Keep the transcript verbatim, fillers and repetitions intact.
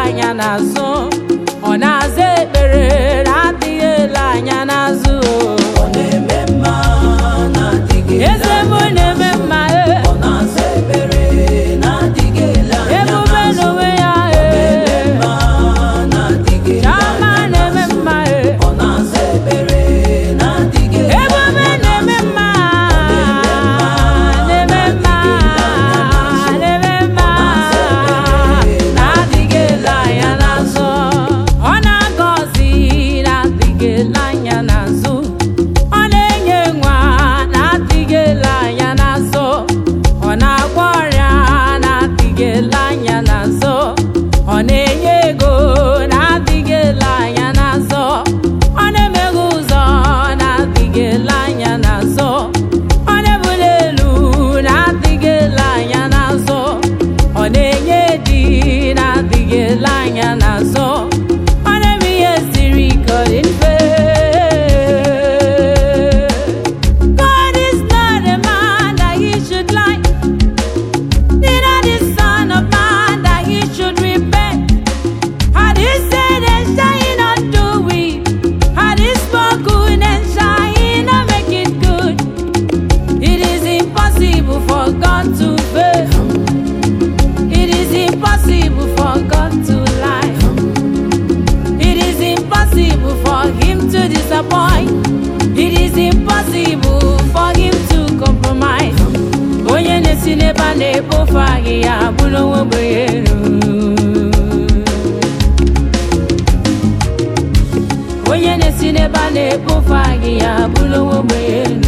anya n'azụ, ọ na-aza ekpere na-adịghị ele anya n'azụ. Ọ na-eme mma na-adịghị ele eze m na-eme mma, ọ na-aza ekpere na-adịghị ele anya ebube n'onwe ya, mma na-adịghị ele Chioma na-eme mma, ọ na-aza ekpere na-adịghị ele ebube na-eme mma, na-eme mma, na-eme mma, na-adịghị ele anya n'azụ. Ọ na-agọzi na-adịghị ele anya n'azụ, ọ na-enye nwa na-adịghị ele anya n'azụ, ọ na-agwọ ọrịa na-adịghị ele anya n'azụ, ọ na-enye ego na-adịghị ele anya n'azụ, ọ na-emeghe ụzọ na-adịghị ele anya n'azụ, ọ na-ebuli elu na-adịghị ele anya n'azụ, ọ na-enye di na-adịghị ele anya n'azụ, ọ na-eme ihe siri ike ọ dị mfe. God is not a man that he should lie, neither the son of man that he should repent. Had he said and shall he not do it? Had he spoken and shall he not make it good? It is impossible for God to fail. It is impossible for God to lie. It is impossible for him to disappoint. It is impossible for him to compromise. Onye na-esi n'ebe a na-ekpofu ahịhịa bụrụ onwe ogbenye elu. Onye na-esi n'ebe a na-ekpofu ahịhịa bụrụ onwe ogbenye elu.